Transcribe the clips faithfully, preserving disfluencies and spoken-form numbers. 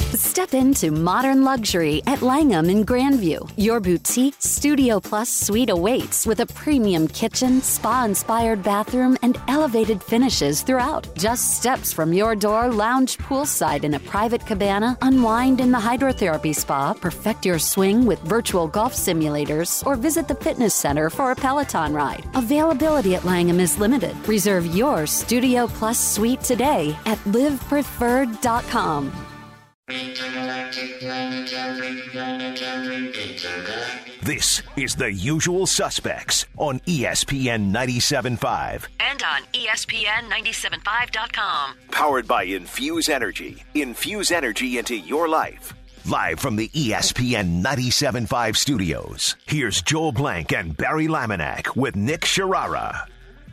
Step into modern luxury at Langham in Grandview. Your boutique Studio Plus suite awaits with a premium kitchen, spa-inspired bathroom, and elevated finishes throughout. Just steps from your door, lounge poolside in a private cabana, unwind in the hydrotherapy spa, perfect your swing with virtual golf simulators, or visit the fitness center for a Peloton ride. Availability at Langham is limited. Reserve your Studio Plus suite today at live preferred dot com. This is The Usual Suspects on E S P N ninety-seven point five. And on E S P N ninety-seven point five dot com. Powered by Infuse Energy. Infuse energy into your life. Live from the E S P N ninety-seven point five studios, here's Joel Blank and Barry Laminack with Nick Sharara.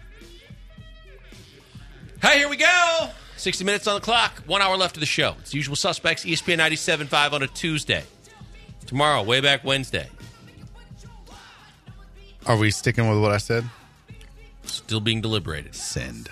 Hey, here we go. sixty minutes on the clock. One hour left of the show. It's The Usual Suspects, E S P N ninety-seven point five on a Tuesday. Tomorrow, way back Wednesday. Are we sticking with what I said? Still being deliberated. Send.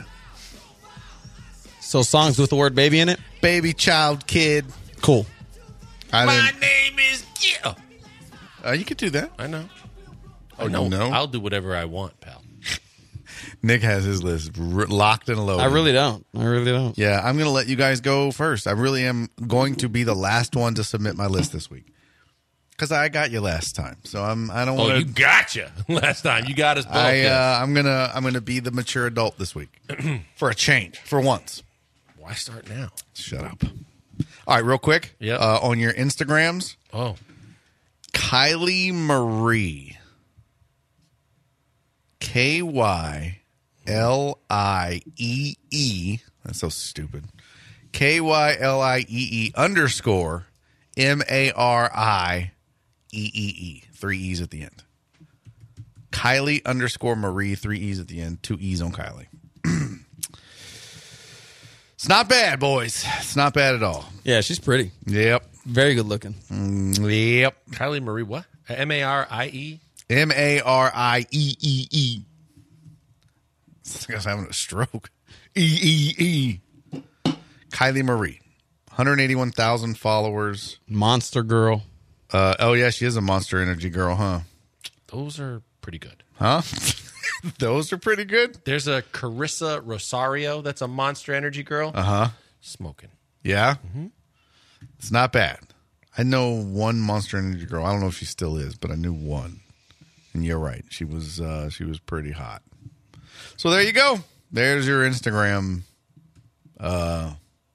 So songs with the word baby in it? Baby, child, kid. Cool. I My didn't- name is Gil. Uh, you could do that. I know. Oh, I know. no? I'll do whatever I want, pal. Nick has his list r- locked and loaded. I really don't. I really don't. Yeah, I'm going to let you guys go first. I really am going to be the last one to submit my list this week. Because I got you last time. So I'm, I don't Oh, want you gotcha last time. You got us both. I, yes. uh, I'm going to I'm gonna be the mature adult this week. For a change. For once. Why start now? Shut up. All right, real quick. Yep. Uh, on your Instagrams, Oh. Kylie Marie. K Y L I E E. That's so stupid. K Y L I E E underscore M A R I E E E. Three E's at the end. Kylie underscore Marie. Three E's at the end. Two E's on Kylie. It's not bad, boys. It's not bad at all. Yeah, she's pretty. Yep. Very good looking. Mm, yep. Kylie Marie, what? M A R I E? M A R I E E E. This guy's having a stroke. E E E. Kylie Marie. one hundred eighty-one thousand followers. Monster girl. Uh, oh, yeah, she is a Monster Energy girl, huh? Those are pretty good. Huh? Those are pretty good. There's a Carissa Rosario that's a Monster Energy girl. Uh-huh. Smoking. Yeah? Mm-hmm. It's not bad. I know one Monster Energy girl. I don't know if she still is, but I knew one. And you're right. She was uh, she was pretty hot. So there you go. There's your Instagram uh,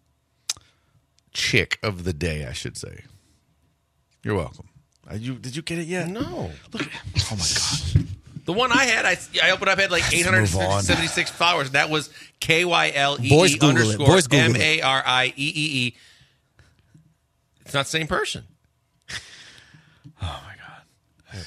chick of the day, I should say. You're welcome. Are you, did you get it yet? No. Look at Oh, my God. The one I had, I, I opened up, had like eight hundred seventy-six followers. And that was K Y L E Boys E Google it. underscore Boys Google M it. A R I E E E. It's not the same person. Oh, my God.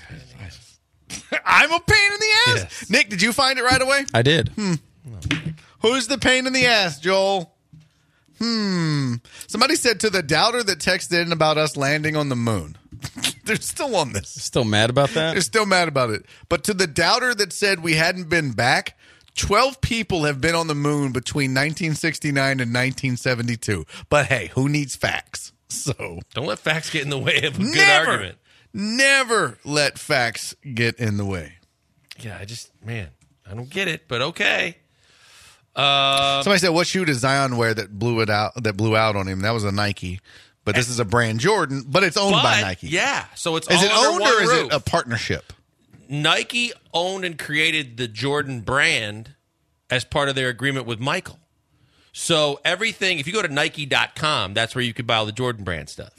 I'm a pain in the ass. Yes. Nick, did you find it right away? I did. Hmm. Who's the pain in the ass, Joel? Hmm. Somebody said to the doubter that texted in about us landing on the moon. They're still on this. Still mad about that? They're still mad about it. But to the doubter that said we hadn't been back, twelve people have been on the moon between nineteen sixty-nine and nineteen seventy-two. But hey, who needs facts? So Don't let facts get in the way of a good never, argument. never let facts get in the way. Yeah, I just, man, I don't get it, but okay. Uh, Somebody said, "What shoe does Zion wear that blew it out? That blew out on him?" That was a Nike, but this is a brand Jordan, but it's owned but, by Nike. Yeah, so it's Is all it under owned one or is roof. it a partnership? Nike owned and created the Jordan brand as part of their agreement with Michael. So everything, if you go to Nike dot com, that's where you could buy all the Jordan brand stuff.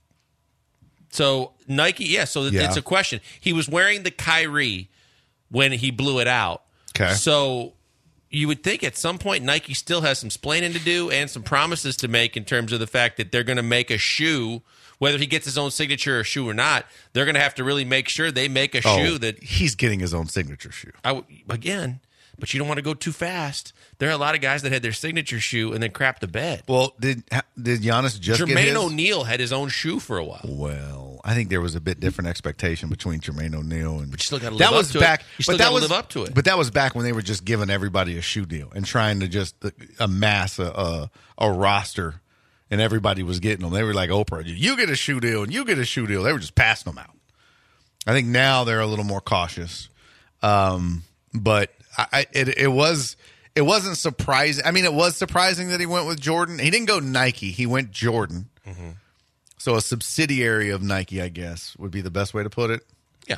So Nike, yeah, so Yeah. it's a question. He was wearing the Kyrie when he blew it out. Okay. So you would think at some point Nike still has some splaining to do and some promises to make in terms of the fact that they're going to make a shoe, whether he gets his own signature or shoe or not, they're going to have to really make sure they make a Oh, shoe that he's getting his own signature shoe. I w- again, but you don't want to go too fast. There are a lot of guys that had their signature shoe and then crap the bed. Well, did did Giannis just get Jermaine his? O'Neal had his own shoe for a while. Well, I think there was a bit different expectation between Jermaine O'Neal and. But you still gotta that live was up to back, it. You still but that gotta was live up to it. But that was back when they were just giving everybody a shoe deal and trying to just amass a a, a roster and everybody was getting them. They were like Oprah, you get a shoe deal and you get a shoe deal. They were just passing them out. I think now they're a little more cautious, um, but I, it, it was it wasn't surprising. I mean, it was surprising that he went with Jordan. He didn't go Nike. He went Jordan. Mm-hmm. So a subsidiary of Nike, I guess, would be the best way to put it. Yeah.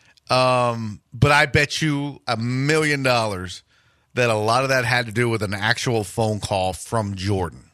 Um, but I bet you a million dollars that a lot of that had to do with an actual phone call from Jordan.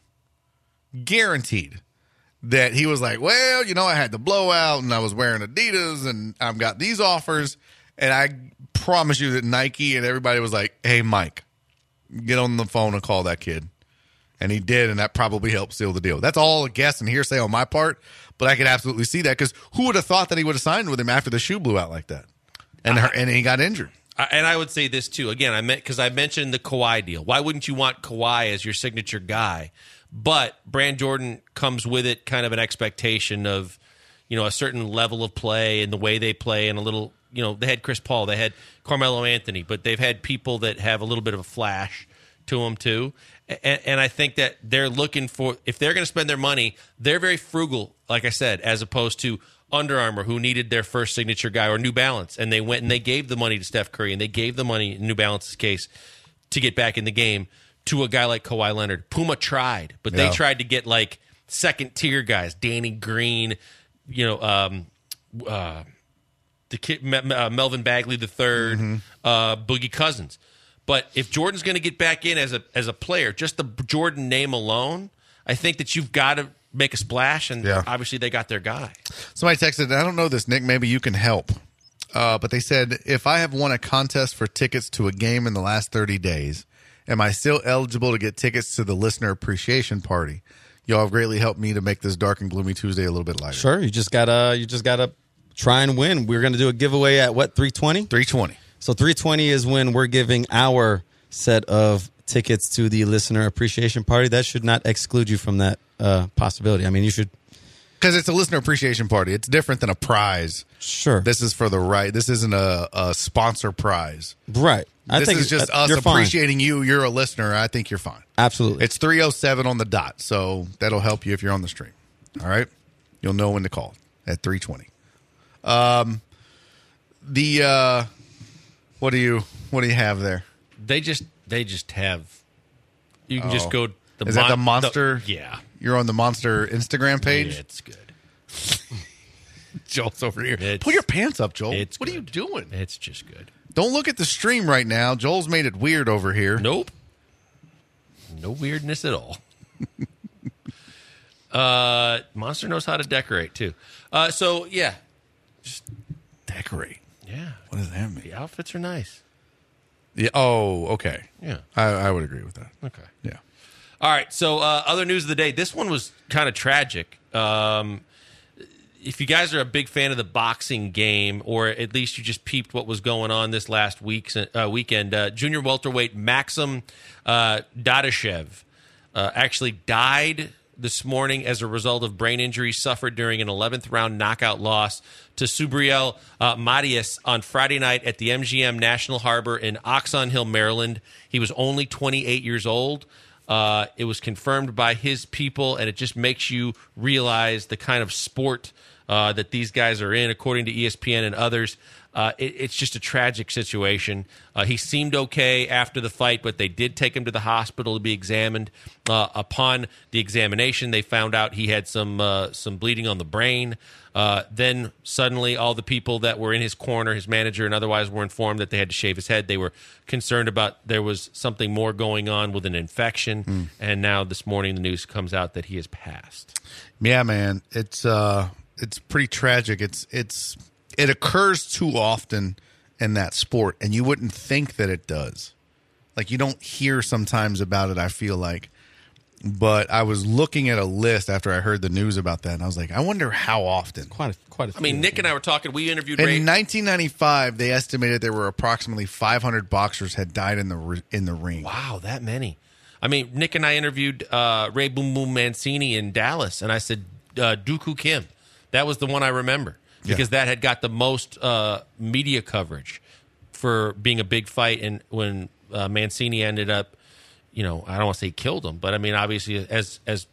Guaranteed. That he was like, well, you know, I had the blowout and I was wearing Adidas and I've got these offers. And I promise you that Nike and everybody was like, hey, Mike, get on the phone and call that kid. And he did, and that probably helped seal the deal. That's all a guess and hearsay on my part, but I could absolutely see that because who would have thought that he would have signed with him after the shoe blew out like that? And, her, and he got injured. I, and I would say this, too. Again, I meant because I mentioned the Kawhi deal. Why wouldn't you want Kawhi as your signature guy? But Brand Jordan comes with it kind of an expectation of, you know, a certain level of play and the way they play and a little, you know, they had Chris Paul, they had Carmelo Anthony, but they've had people that have a little bit of a flash to them too. And, and I think that they're looking for, if they're going to spend their money, they're very frugal, like I said, as opposed to Under Armour, who needed their first signature guy, or New Balance, and they went and they gave the money to Steph Curry, and they gave the money in New Balance's case to get back in the game to a guy like Kawhi Leonard. Puma tried, but they Yeah. tried to get like second tier guys, Danny Green, you know, um, uh, the kid, uh, Melvin Bagley the third, mm-hmm. uh, Boogie Cousins. But if Jordan's going to get back in as a as a player, just the Jordan name alone, I think that you've got to make a splash, and Yeah. obviously they got their guy. Somebody texted, I don't know this, Nick, maybe you can help. Uh, but they said, if I have won a contest for tickets to a game in the last thirty days, am I still eligible to get tickets to the listener appreciation party? Y'all have greatly helped me to make this dark and gloomy Tuesday a little bit lighter. Sure, you just gotta you just gotta try and win. We're gonna do a giveaway at what, three twenty? three twenty. So three twenty is when we're giving our set of tickets to the listener appreciation party. That should not exclude you from that uh, possibility. I mean, you should. Because it's a listener appreciation party. It's different than a prize. Sure. This is for the right. This isn't a, a sponsor prize. Right. I this think is just uh, us you're fine. appreciating you. You're a listener. I think you're fine. Absolutely. It's three oh seven on the dot, so that'll help you if you're on the stream. All right? You'll know when to call at three twenty. Um, the uh, what do you what do you have there? They just they just have. You can just Oh. go. The Is that the mon- Monster? the- yeah, You're on the Monster Instagram page? Yeah, it's good. Joel's over here. It's- Pull your pants up, Joel. it's What are you good. doing? It's just good. Don't look at the stream right now. Joel's made it weird over here. Nope. No weirdness at all. uh, Monster knows how to decorate too. Uh, so yeah, Decorate. yeah. What does that mean? The outfits are nice. Yeah. Oh, okay. Yeah. I, I would agree with that. Okay. Yeah. All right. So uh, other news of the day. This one was kind of tragic. Um, if you guys are a big fan of the boxing game, or at least you just peeped what was going on this last week's, uh, weekend, uh, junior welterweight Maxim uh, Dadashev uh, actually died this morning as a result of brain injury suffered during an eleventh round knockout loss to Subriel uh, Matias on Friday night at the M G M National Harbor in Oxon Hill, Maryland. He was only twenty-eight years old. Uh, it was confirmed by his people, and it just makes you realize the kind of sport uh, that these guys are in, according to E S P N and others. Uh, it, it's just a tragic situation. Uh, he seemed okay after the fight, but they did take him to the hospital to be examined. Uh, upon the examination, they found out he had some uh, some bleeding on the brain. Uh, then suddenly all the people that were in his corner, his manager and otherwise, were informed that they had to shave his head. They were concerned about there was something more going on with an infection. Mm. And now this morning the news comes out that he has passed. Yeah, man. It's uh it's pretty tragic. It's it's it occurs too often in that sport, and you wouldn't think that it does. Like, you don't hear sometimes about it, I feel like. But I was looking at a list after I heard the news about that, and I was like, I wonder how often. Quite a, quite a I mean, Nick and I were talking. We interviewed In Ray. nineteen ninety-five, they estimated there were approximately five hundred boxers had died in the ri- in the ring. Wow, that many. I mean, Nick and I interviewed uh, Ray Boom Boom Mancini in Dallas, and I said uh, Dooku Kim. That was the one I remember because Yeah. that had got the most uh, media coverage for being a big fight. And when uh, Mancini ended up, you know, I don't want to say killed him, but I mean, obviously, as as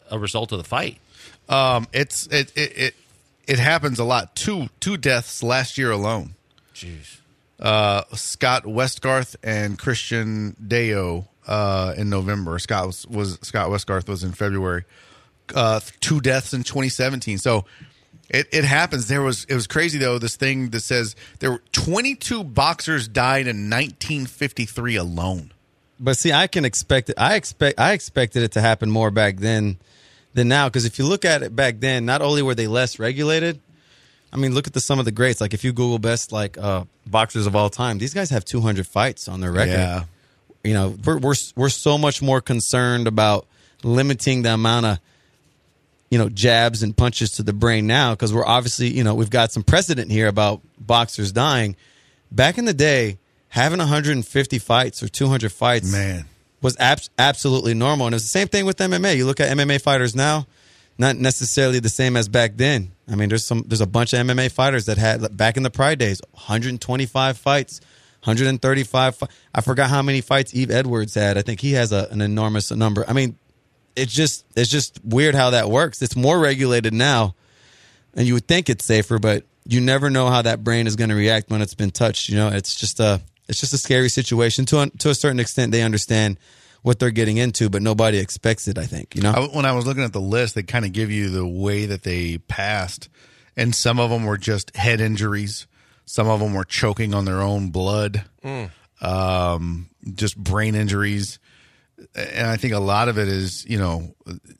a result of the fight. Um, it's it, it it it happens a lot. Two two deaths last year alone. Jeez. Uh, Scott Westgarth and Christian Deo uh, in November. Scott was, was Scott Westgarth was in February. Uh, two deaths in twenty seventeen. So it, it happens. There was it was crazy though. This thing that says there were twenty-two boxers died in nineteen fifty-three alone. But see, I can expect it. I expect I expected it to happen more back then than now. Because if you look at it back then, not only were they less regulated. I mean, look at the some of the greats. Like if you Google best like uh, boxers of all time, these guys have two hundred fights on their record. Yeah. You know, we're we're we're so much more concerned about limiting the amount of, you know, jabs and punches to the brain now because we're obviously, you know, we've got some precedent here about boxers dying. Back in the day, having one hundred fifty fights or two hundred fights, man, was ab- absolutely normal. And it's the same thing with M M A. You look at M M A fighters now, not necessarily the same as back then. I mean, there's some there's a bunch of M M A fighters that had back in the Pride days, one hundred twenty-five fights, one hundred thirty-five. Fi- I forgot how many fights Eve Edwards had. I think he has a, an enormous number. I mean, it's just it's just weird how that works. It's more regulated now, and you would think it's safer, but you never know how that brain is going to react when it's been touched. You know, it's just a it's just a scary situation. To a, to a certain extent, they understand what they're getting into, but nobody expects it, I think. You know, I, when I was looking at the list, they kind of give you the way that they passed, and some of them were just head injuries. Some of them were choking on their own blood, mm. um, just brain injuries. And I think a lot of it is, you know,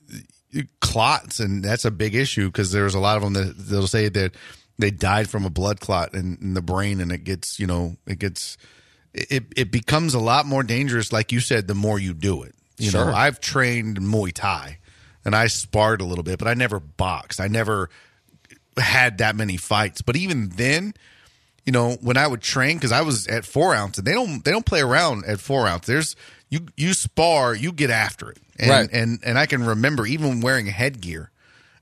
clots, and that's a big issue because there's a lot of them that they'll say that they died from a blood clot in, in the brain, and it gets, you know, it gets... It it becomes a lot more dangerous, like you said, the more you do it. You Sure. know, I've trained Muay Thai, and I sparred a little bit, but I never boxed. I never had that many fights. But even then, you know, when I would train, because I was at four ounce, and they don't they don't play around at four ounce. There's you you spar, you get after it, and Right. and and I can remember even wearing headgear,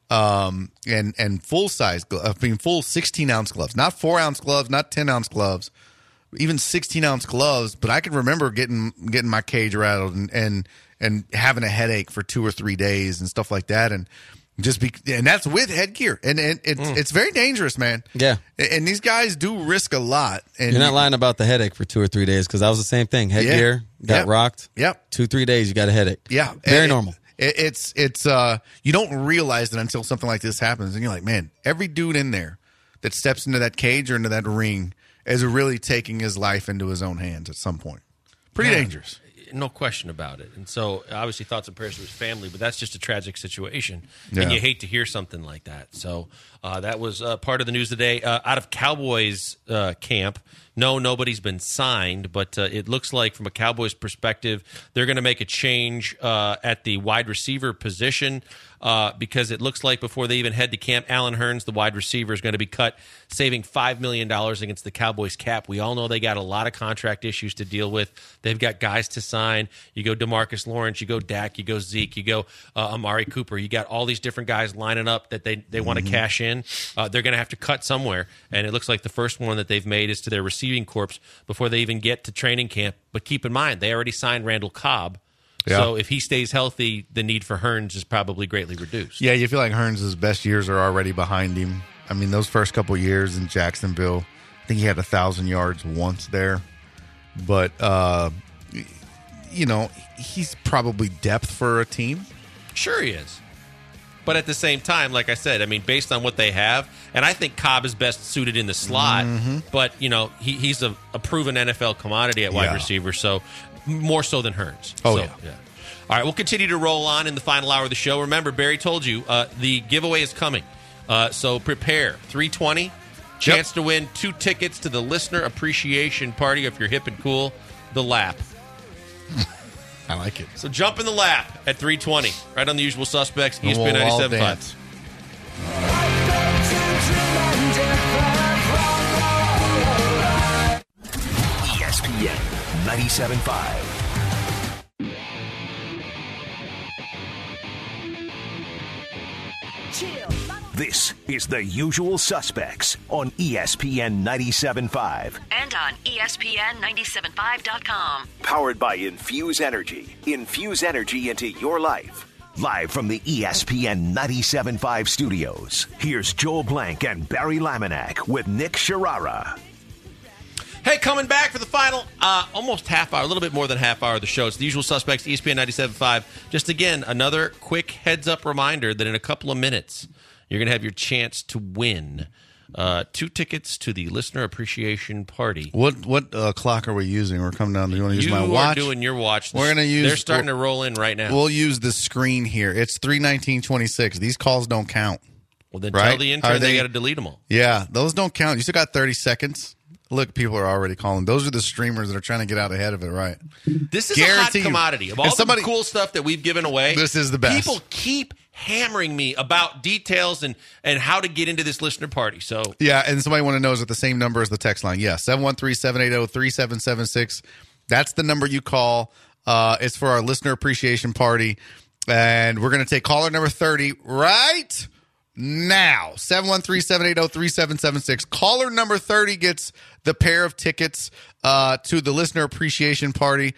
um, and and full size, I mean full sixteen ounce gloves, not four ounce gloves, not ten ounce gloves. Even sixteen ounce gloves, but I can remember getting getting my cage rattled and, and and having a headache for two or three days and stuff like that, and just be and that's with headgear, and, and it's mm. it's very dangerous, man. Yeah, and these guys do risk a lot. And you're not lying about the headache for two or three days because that was the same thing. Headgear yeah. got yep. rocked. Yep, two three days you got a headache. Yeah, very and normal. It, it's it's uh you don't realize it until something like this happens, and you're like, man, every dude in there that steps into that cage or into that ring is really taking his life into his own hands at some point. Pretty yeah, dangerous. No question about it. And so, obviously, thoughts and prayers to his family, but that's just a tragic situation. Yeah. And you hate to hear something like that. So, uh, that was uh, part of the news today. Uh, out of Cowboys uh, camp, no, nobody's been signed, but uh, it looks like from a Cowboys perspective, they're going to make a change uh, at the wide receiver position uh, because it looks like before they even head to camp, Allen Hurns, the wide receiver, is going to be cut, saving five million dollars against the Cowboys cap. We all know they got a lot of contract issues to deal with. They've got guys to sign. You go DeMarcus Lawrence, you go Dak, you go Zeke, you go uh, Amari Cooper. You got all these different guys lining up that they, they want to mm-hmm. cash in. Uh, they're going to have to cut somewhere, and it looks like the first one that they've made is to their receiving corps before they even get to training camp. But keep in mind, they already signed Randall Cobb. Yeah. So if he stays healthy, the need for Hurns is probably greatly reduced. Yeah, you feel like Hurns' best years are already behind him. I mean, those first couple years in Jacksonville, I think he had a thousand yards once there. But, uh, you know, he's probably depth for a team. Sure he is. But at the same time, like I said, I mean, based on what they have, and I think Cobb is best suited in the slot, mm-hmm. but, you know, he, he's a, a proven N F L commodity at wide yeah. receiver, so more so than Hurns. Oh, so, yeah. yeah. All right, we'll continue to roll on in the final hour of the show. Remember, Barry told you uh, the giveaway is coming, uh, so prepare. three twenty, chance yep. to win two tickets to the Listener Appreciation Party if you're hip and cool, the Lap. I like it. So jump in the lap at three twenty, right on the usual suspects, E S P N ninety-seven point five. E S P N ninety-seven point five. This is The Usual Suspects on E S P N ninety-seven point five. And on E S P N ninety-seven point five dot com. Powered by Infuse Energy. Infuse energy into your life. Live from the E S P N ninety-seven point five studios, here's Joel Blank and Barry Laminack with Nick Sharara. Hey, coming back for the final, uh, almost half hour, a little bit more than half hour of the show. It's The Usual Suspects, E S P N ninety-seven point five. Just again, another quick heads-up reminder that in a couple of minutes, you're going to have your chance to win uh, two tickets to the Listener Appreciation Party. What what uh, clock are we using? We're coming down. Do you want to use you my watch? You are doing your watch. We're going to use. They're starting to roll in right now. We'll use the screen here. It's three nineteen twenty-six. These calls don't count. Well, then right? tell the intern Are they, they got to delete them all. Yeah, those don't count. You still got thirty seconds. Look, people are already calling. Those are the streamers that are trying to get out ahead of it, right? This is Guarantee a hot you. commodity. Of all If somebody- the cool stuff that we've given away, This is the best. People keep hammering me about details and, and how to get into this listener party. So Yeah, and somebody want to know is it the same number as the text line? Yeah, seven one three, seven eight zero, three seven seven six. That's the number you call. Uh, it's for our listener appreciation party. And we're going to take caller number thirty right now. seven one three, seven eight zero, three seven seven six. Caller number thirty gets the pair of tickets uh, to the listener appreciation party.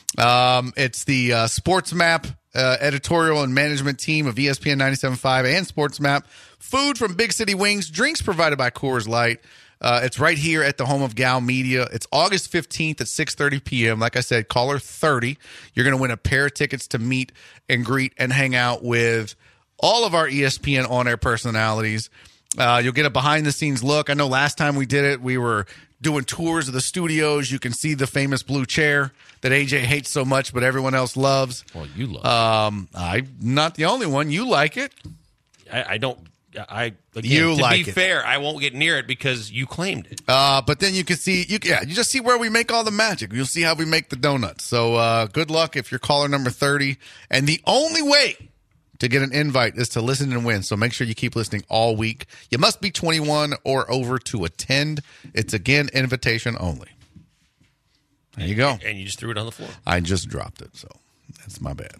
Um, it's the uh, Sports Map uh, editorial and management team of E S P N ninety-seven point five and Sports Map. Food from Big City Wings. Drinks provided by Coors Light. Uh, it's right here at the home of Gal Media. It's August fifteenth at six thirty p.m. Like I said, caller thirty. You're going to win a pair of tickets to meet and greet and hang out with all of our E S P N on-air personalities. Uh, you'll get a behind-the-scenes look. I know last time we did it, we were doing tours of the studios. You can see the famous blue chair that A J hates so much, but everyone else loves. well, you love. Um, I'm not the only one. You like it. I, I don't. I again, You to like be it. fair, I won't get near it because you claimed it. Uh, but then you can see, you yeah, you just see where we make all the magic. You'll see how we make the donuts. So uh, good luck if you're caller number thirty. And the only way to get an invite is to listen and win. So make sure you keep listening all week. You must be twenty-one or over to attend. It's, again, invitation only. There you go. And you just threw it on the floor. I just dropped it, so that's my bad.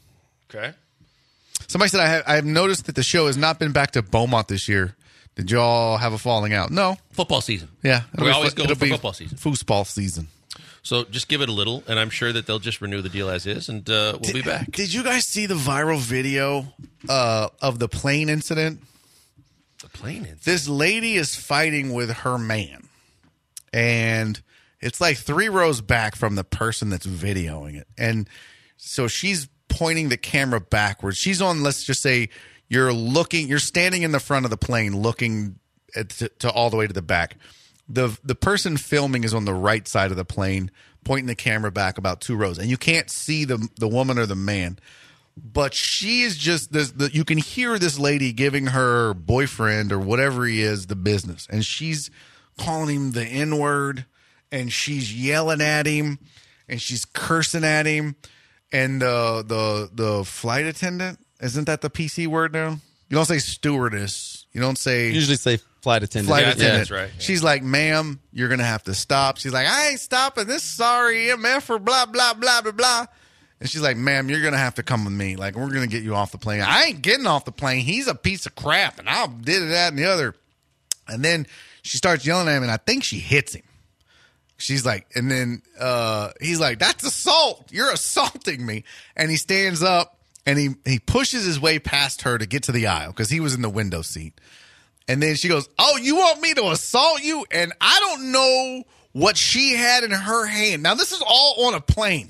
Okay. Somebody said, I have, I have noticed that the show has not been back to Beaumont this year. Did y'all have a falling out? No. Football season. Yeah. We It'll always be- go it'll for be football season. Foosball season. So just give it a little, and I'm sure that they'll just renew the deal as is, and uh, we'll be back. Did you guys see the viral video uh, of the plane incident? The plane is. This lady is fighting with her man, and it's like three rows back from the person that's videoing it. And so she's pointing the camera backwards. She's on, let's just say, you're looking, you're standing in the front of the plane looking at, to, to all the way to the back. The the person filming is on the right side of the plane, pointing the camera back about two rows, and you can't see the the woman or the man. But she is just this. The, you can hear this lady giving her boyfriend or whatever he is the business, and she's calling him the N word, and she's yelling at him, and she's cursing at him, and the the the flight attendant, isn't that the P C word now? You don't say stewardess. You don't say Usually say flight attendant. flight Yeah, attendant. that's right. She's like, ma'am, you're going to have to stop. She's like, I ain't stopping. This is R E M F or blah, blah, blah, blah, blah. And she's like, ma'am, you're going to have to come with me. Like, we're going to get you off the plane. I ain't getting off the plane. He's a piece of crap. And I did that and the other. And then she starts yelling at him, and I think she hits him. She's like, and then uh, he's like, that's assault. You're assaulting me. And he stands up, and he, he pushes his way past her to get to the aisle because he was in the window seat. And then she goes, oh, you want me to assault you? And I don't know what she had in her hand. Now, this is all on a plane.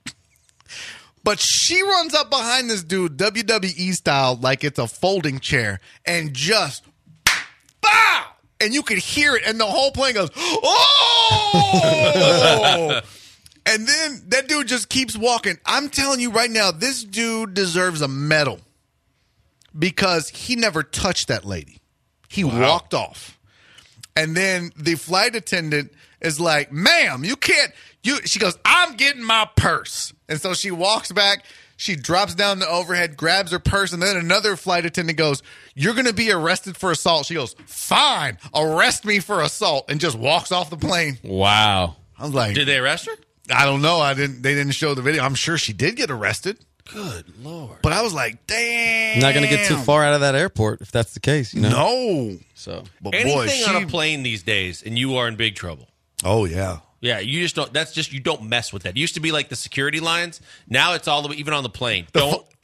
But she runs up behind this dude, W W E style, like it's a folding chair, and just, bow! And you could hear it, and the whole plane goes, oh! And then that dude just keeps walking. I'm telling you right now, this dude deserves a medal because he never touched that lady. He wow. walked off. And then the flight attendant is like, ma'am, you can't. You. She goes, I'm getting my purse. And so she walks back. She drops down the overhead, grabs her purse, and then another flight attendant goes, you're going to be arrested for assault. She goes, fine, arrest me for assault, and just walks off the plane. Wow. I was like, Did they arrest her? I don't know. I didn't. They didn't show the video. I'm sure she did get arrested. Good Lord. But I was like, damn. Not going to get too far out of that airport if that's the case, you know? No. So, But Anything boy, she, on a plane these days, and you are in big trouble. Oh, yeah. Yeah, you just don't. That's just you don't mess with that. It used to be like the security lines. Now it's all the way, even on the plane. Don't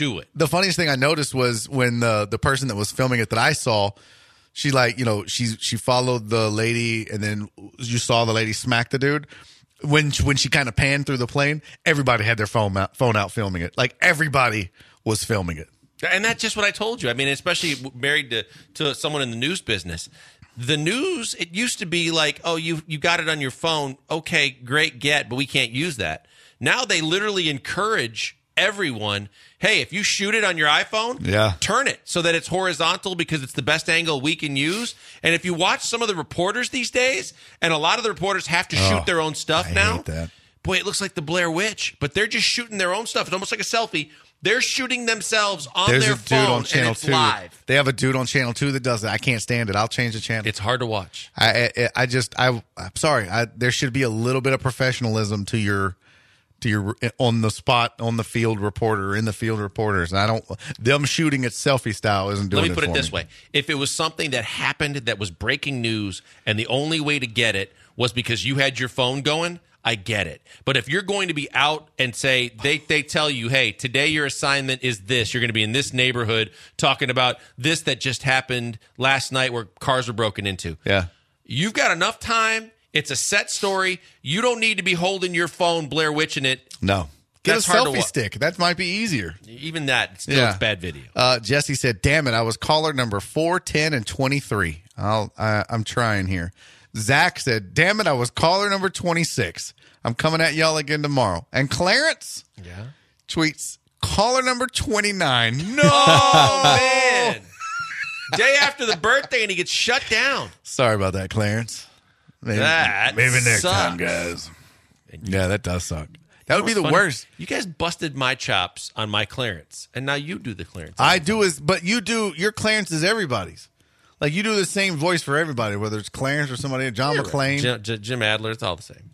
do it. The funniest thing I noticed was when the the person that was filming it that I saw, she like, you know, she she followed the lady, and then you saw the lady smack the dude. When she, when she kind of panned through the plane, everybody had their phone out, phone out filming it. Like everybody was filming it. And that's just what I told you. I mean, especially married to, to someone in the news business. The news, it used to be like, oh, you you got it on your phone. Okay, great get, but we can't use that. Now they literally encourage everyone, hey, if you shoot it on your iPhone, yeah. turn it so that it's horizontal because it's the best angle we can use. And if you watch some of the reporters these days, and a lot of the reporters have to shoot oh, their own stuff I now, hate that. Boy, it looks like the Blair Witch, but they're just shooting their own stuff. It's almost like a selfie. They're shooting themselves on There's their a dude phone, on Channel and it's two. live. They have a dude on Channel two that does it. I can't stand it. I'll change the channel. It's hard to watch. I I, I just I I'm sorry. I, there should be a little bit of professionalism to your to your on the spot, on the field reporter, in the field reporters. And I don't them shooting it selfie style isn't doing it. Let me put it, it this me. way: if it was something that happened that was breaking news, and the only way to get it was because you had your phone going, I get it. But if you're going to be out and say they they tell you, hey, today your assignment is this, you're going to be in this neighborhood talking about this that just happened last night where cars were broken into. Yeah, you've got enough time. It's a set story. You don't need to be holding your phone, Blair Witching it. No, get That's a hard to selfie wa- stick. That might be easier. Even that, still, Yeah. it's bad video. Uh, Jesse said, "Damn it, I was caller number four, ten, and twenty-three. I'll I, I'm trying here." Zach said, "Damn it, I was caller number twenty-six. I'm coming at y'all again tomorrow." And Clarence Yeah. tweets, "Caller number twenty-nine. No, Oh, man. Day after the birthday, and he gets shut down. Sorry about that, Clarence. Maybe, That maybe next time, sucks. guys. Yeah, that does suck. That would be the Funny, worst. You guys busted my chops on my Clarence, and now you do the Clarence. I do is, but you do your Clarence is everybody's. Like you do the same voice for everybody, whether it's Clarence or somebody, John McClane. Jim, J- Jim Adler, it's all the same.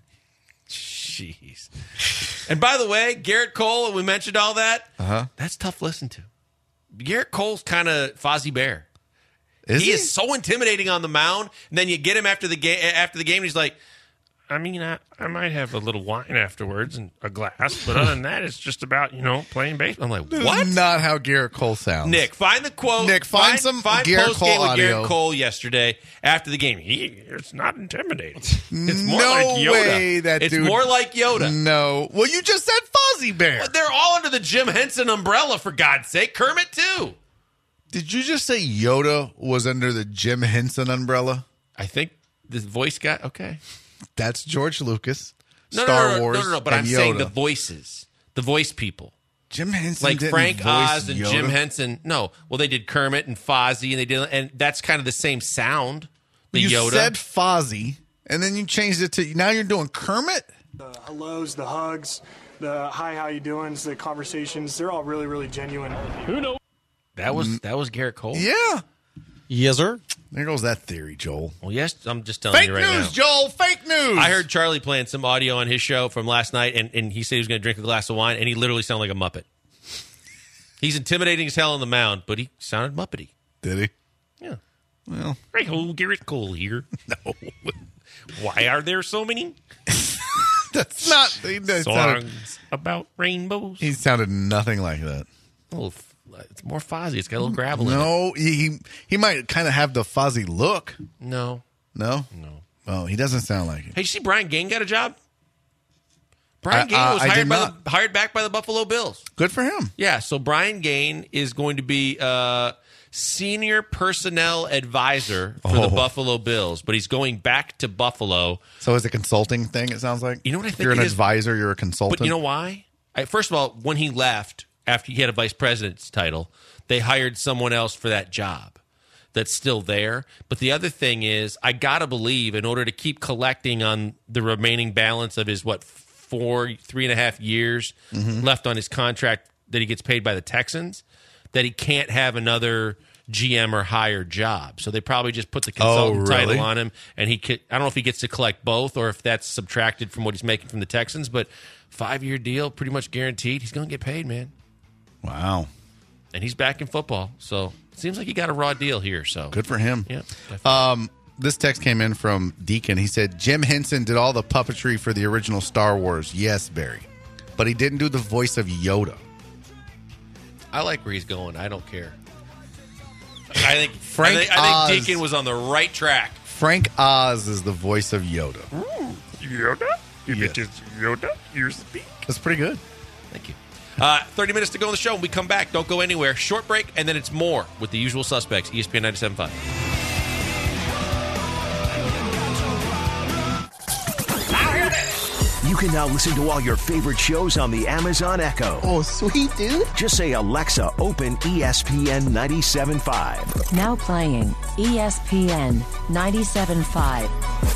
Jeez. And by the way, Garrett Cole, we mentioned all that. Uh-huh. That's tough to listen to. Garrett Cole's kind of Fozzie Bear. Is he, he? is so intimidating on the mound, and then you get him after the game. After the game, and he's like, I mean, I, I might have a little wine afterwards and a glass, but other than that, it's just about, you know, playing baseball. I'm like, This what? is not how Garrett Cole sounds. Nick, find the quote. Nick, find some find Garrett post game Cole with audio. Garrett Cole yesterday after the game. He, It's not intimidating. it's more no like Yoda. way that it's dude. more like Yoda. No. Well, you just said Fozzie Bear. But they're all under the Jim Henson umbrella, for God's sake. Kermit too. Did you just say Yoda was under the Jim Henson umbrella? I think the voice guy. Okay. That's George Lucas, No, Star no, no, no, Wars, no, no, no. But and I'm Yoda. saying the voices, the voice people, Jim Henson, like didn't Frank voice Oz and Yoda? Jim Henson. No, well, they did Kermit and Fozzie, and they did, and that's kind of the same sound. The You Yoda. said Fozzie, and then you changed it to now you're doing Kermit. The hellos, the hugs, the hi, how you doing, the conversations, they're all really, really genuine. Who knows? that was that was Garrett Cole. Yeah, Yes, sir. there goes that theory, Joel. Well, yes, I'm just telling Fake you right news, now. Joel. Fake news. I heard Charlie playing some audio on his show from last night, and, and he said he was going to drink a glass of wine, and he literally sounded like a Muppet. He's intimidating as hell on the mound, but he sounded Muppety. Did he? Yeah. Well, Hey, ho, Garrett Cole here. no, Why are there so many that's not. He, that sounded, songs about rainbows? he sounded nothing like that. A little, it's more Fozzie. It's got a little gravel in it. No, he he, he might kind of have the Fozzie look. No. No, No. oh, he doesn't sound like it. Hey, you see Brian Gaine got a job? Brian I- Gaine uh, was I did hired, by not. the, hired back by the Buffalo Bills. Good for him. Yeah, so Brian Gaine is going to be uh, senior personnel advisor for Oh. the Buffalo Bills, but he's going back to Buffalo. So it's a consulting thing. It sounds like. You know what I If think you're an it is? advisor, you're a consultant. But you know why? I, first of all, when he left, after he had a vice president's title, they hired someone else for that job that's still there. But the other thing is, I got to believe in order to keep collecting on the remaining balance of his, what, four, three and a half years Mm-hmm. left on his contract that he gets paid by the Texans, that he can't have another G M or higher job. So they probably just put the consultant Oh, really? title on him, and he could, I don't know if he gets to collect both or if that's subtracted from what he's making from the Texans, but five-year deal, pretty much guaranteed. He's going to get paid, man. Wow. And he's back in football. So it seems like he got a raw deal here. So Good for him. Yeah. Um, this text came in from Deacon. He said, Jim Henson did all the puppetry for the original Star Wars. Yes, Barry. But he didn't do the voice of Yoda. I like where he's going. I don't care. I think Frank I think, I think Oz. Deacon was on the right track. Frank Oz is the voice of Yoda. Yoda? If Yes. it is Yoda, you speak. That's pretty good. Thank you. Uh, thirty minutes to go on the show. When we come back, don't go anywhere. Short break, and then it's more with the usual suspects. E S P N ninety-seven point five. You can now listen to all your favorite shows on the Amazon Echo. Oh, sweet, dude. Just say, Alexa, open E S P N ninety-seven point five. Now playing E S P N ninety-seven point five.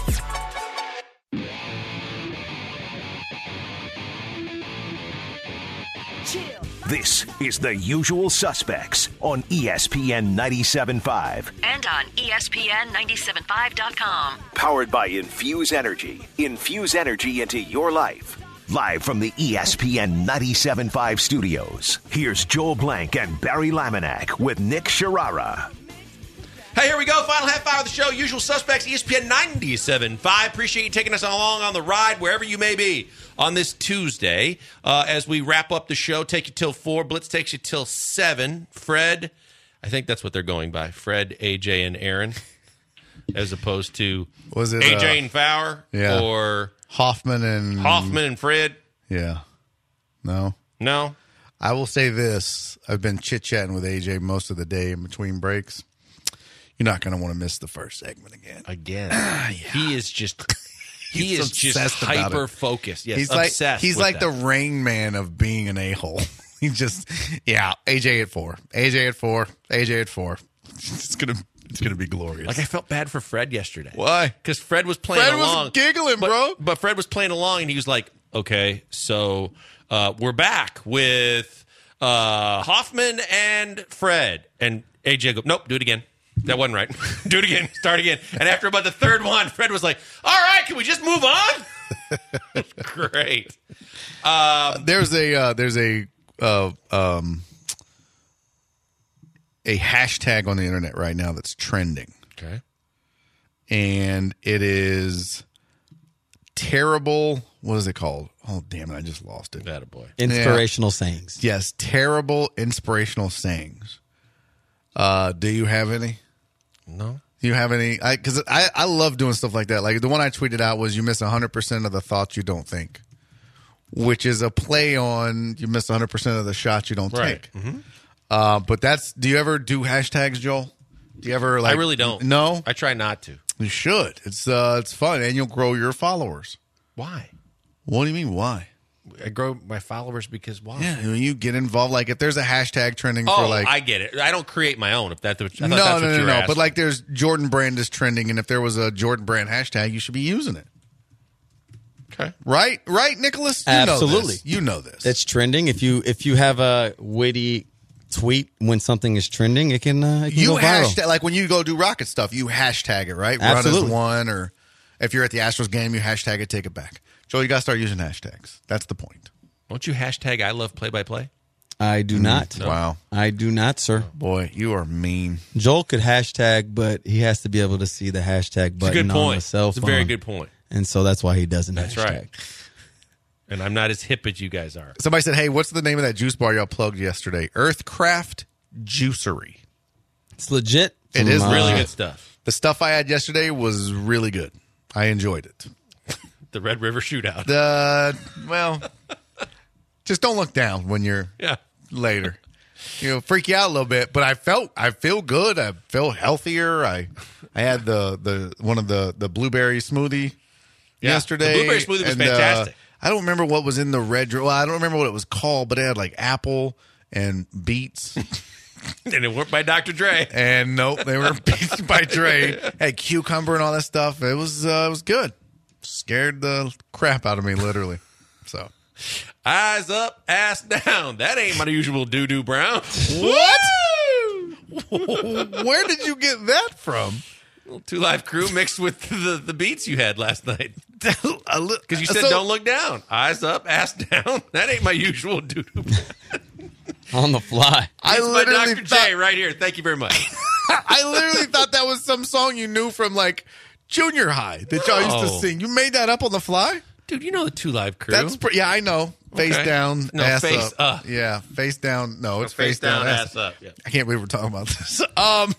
This is The Usual Suspects on E S P N ninety-seven point five. And on E S P N ninety-seven point five dot com. Powered by Infuse Energy. Infuse energy into your life. Live from the E S P N ninety-seven point five studios, here's Joel Blank and Barry Laminack with Nick Sharara. Hey, here we go. Final half hour of the show. Usual suspects, E S P N ninety-seven point five. Appreciate you taking us along on the ride, wherever you may be, on this Tuesday. Uh, as we wrap up the show, take you till four. Blitz takes you till seven. Fred, I think that's what they're going by. Fred, A J, and Aaron, as opposed to Was it A J uh, and Fowler yeah. or Hoffman and Hoffman and Fred. Yeah. No. No? I will say this. I've been chit-chatting with A J most of the day in between breaks. You're not going to want to miss the first segment again. Again. He is just he He's is just obsessed about it. hyper-focused. Yes, he's like obsessed he's with like that. the Rain Man of being an a-hole. He just yeah, A J at four. A J at four. A J at four. It's going to it's going to be glorious. Like, I felt bad for Fred yesterday. Why? Because Fred was playing Fred was along. giggling, but, bro. But Fred was playing along, and he was like, okay, so uh, we're back with uh, Hoffman and Fred. And A J go, nope, do it again. That wasn't right. Do it again. Start again. And after about the third one, Fred was like, all right, can we just move on? Great. Um, there's a uh, there's a uh, um, a hashtag on the internet right now that's trending. Okay. And it is terrible. What is it called? Oh, damn it. I just lost it. Attaboy. Inspirational sayings. Yes. Terrible inspirational sayings. Uh, do you have any? No. Do you have any? Because I, I, I love doing stuff like that. Like the one I tweeted out was you miss one hundred percent of the thoughts you don't think, which is a play on you miss one hundred percent of the shots you don't Right. take. Mm-hmm. Uh, but that's, do you ever do hashtags, Joel? Do you ever like? I really don't. No? I try not to. You should. It's uh, it's fun, and you'll grow your followers. Why? What do you mean, why? I grow my followers because why? Yeah, when you get involved, like if there's a hashtag trending Oh, for like, I get it. I don't create my own. If that's what, I thought no, that's no, what no, you were no. asking. But like, there's Jordan Brand is trending, and if there was a Jordan Brand hashtag, you should be using it. Okay. Right, right, Nicholas. You Absolutely. know this. You know this. It's trending. If you if you have a witty tweet when something is trending, it can, uh, it can you go viral. hashtag like when you go do Rocket stuff, you hashtag it, right? Absolutely. Run as one, or if you're at the Astros game, you hashtag it, take it back. Joel, you got to start using hashtags. That's the point. Don't you hashtag I love play by play? I do not. Wow, I do not, sir. boy, you are mean. Joel could hashtag, but he has to be able to see the hashtag It's a button good on the point. cell It's a phone. very good point. And so that's why he doesn't That's hashtag. right. And I'm not as hip as you guys are. Somebody said, "Hey, what's the name of that juice bar y'all plugged yesterday?" Earthcraft Juicery. It's legit. It From, is uh, Really good stuff. The stuff I had yesterday was really good. I enjoyed it. The Red River Shootout. The well, just don't look down when you're yeah. later. You know, freak you out a little bit, but I felt I feel good. I feel healthier. I I had the the one of the the blueberry smoothie Yeah, yesterday. the blueberry smoothie was and, uh, fantastic. I don't remember what was in the red. dr- Well, I don't remember what it was called, but it had like apple and beets. And it worked by Doctor Dre. And nope, they were beats by Dre. Had cucumber and all that stuff. It was uh, it was good. Scared the crap out of me, literally. So Eyes up, ass down. That ain't my usual doo-doo brown. what? Where did you get that from? Two Live Crew mixed with the, the beats you had last night. Because Because you said don't look down. Eyes up, ass down. That ain't my usual doo-doo brown. On the fly. I It's by literally Doctor thought, J right here. Thank you very much. I literally thought that was some song you knew from like junior high that y'all used to No. sing. You made that up on the fly? Dude, you know the Two Live Crew. That's pre- yeah, I know. Face Okay. down, No, ass face up. up. Yeah, face down. No, it's face face, down, down, ass, ass up, yeah. I can't believe we're talking about this. Um,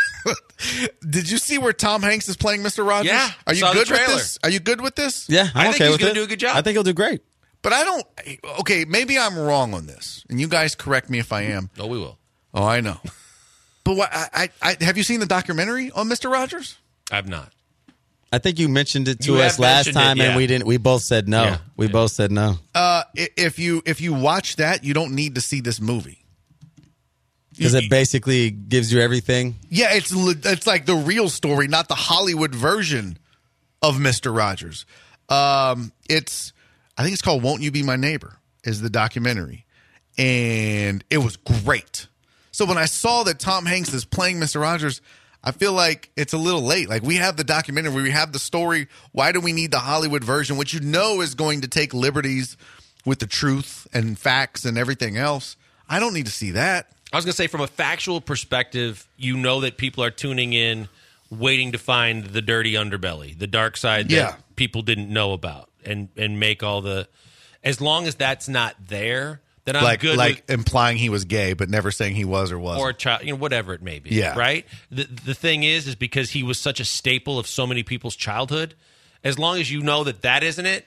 did you see where Tom Hanks is playing Mister Rogers? Yeah, Are you saw the good with trailer. this? Are you good with this? Yeah, I'm I think okay he's with gonna it. do a good job. I think he'll do great. But I don't. Okay, maybe I'm wrong on this, and you guys correct me if I am. No, we will. Oh, I know. But what, I, I, I have you seen the documentary on Mister Rogers? I've not. I think you mentioned it to You us have last mentioned it, time, yeah. and we didn't. We both said no. Yeah, we yeah. both said no. Uh, i- if you if you watch that, you don't need to see this movie. Because it basically gives you everything. Yeah, it's le- it's like the real story, not the Hollywood version of Mister Rogers. Um, it's I think it's called "Won't You Be My Neighbor" is the documentary, and it was great. So when I saw that Tom Hanks is playing Mister Rogers, I feel like it's a little late. Like, we have the documentary, we have the story. Why do we need the Hollywood version, which you know is going to take liberties with the truth and facts and everything else? I don't need to see that. I was going to say, from a factual perspective, you know that people are tuning in, waiting to find the dirty underbelly, the dark side that Yeah. people didn't know about, and and make all the. As long as that's not there, then I'm like good. like with, implying he was gay, but never saying he was or wasn't. or a child, you know, whatever it may be. Yeah. Right. The the thing is, is because he was such a staple of so many people's childhood. As long as you know that that isn't it,